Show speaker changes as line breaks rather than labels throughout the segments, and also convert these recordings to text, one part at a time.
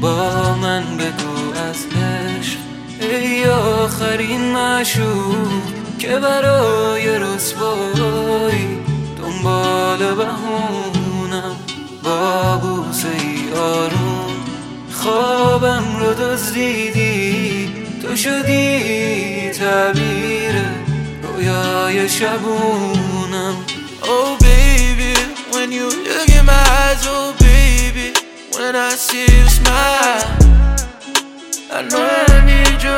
با من بگو از عشق ای آخرین معشوق که برای رسوایی دنبال بهونم. با بوسه ای آروم خوابم رو دزدیدی، تو شدی تعبیر رویای شبونم.
Oh baby, when you look in my eyes, oh baby, when I see you smile, I know I need you.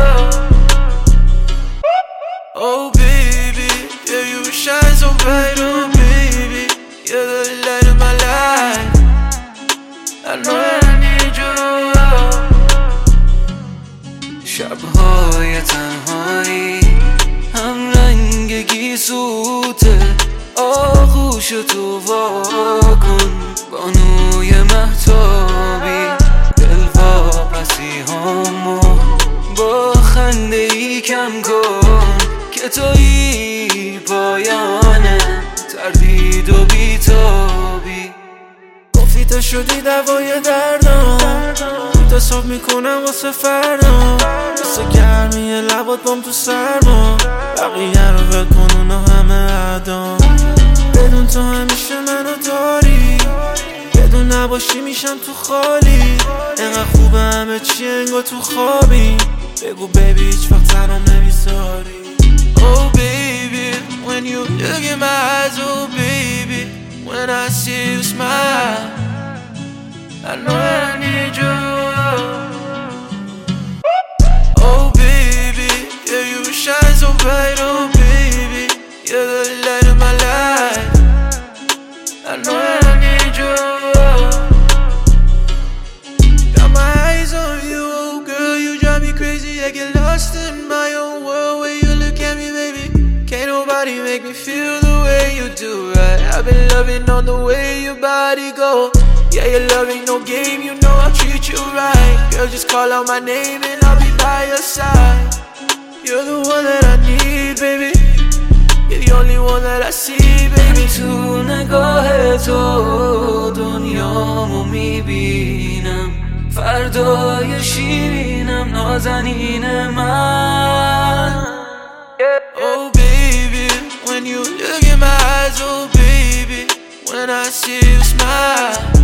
Oh baby, yeah you shine so bright, oh baby, you're the light of my life, I know I need you.
شبهای تنهایی هم رنگ گیسوته، آغوش تو واکن بانوی مهتابی، دل واپسی همو با خنده ای کم کن که تویی پایانه تردید و بیتابی.
گفتی تو شدی دوای دردم، اتصاب میکنم واسه فردم، واسه گرمی لبات بام تو سرما، بقیه رو بکن اونا همه عدام. بدون تو همیشه منو داری، بدون نباشی میشم تو خالی. انقدر خوبه همه چی انگار تو خوابی، بگو بیبی هیچ وقت تنم نمیذاری. Oh baby, when you look in my eyes, oh baby, when I see you smile, I know I need you. Oh baby, yeah you shine so bright, oh baby, you're the light of my life, I know I need you. Got my eyes on you, oh girl, you drive me crazy, I get lost in my own world when you look at me, baby. Can't nobody make me feel the way you do, right? I've been loving on the way your body go. Yeah, your love ain't no game, you know I'll treat you right. Girl, just call out my name and I'll be by your side. You're the one that I need, baby. You're the only one that I see, baby.
تو نگاه تو دنیامو میبینم، فردای شیرینم نازنین من.
Oh baby, when you look in my eyes, oh baby, when I see you smile,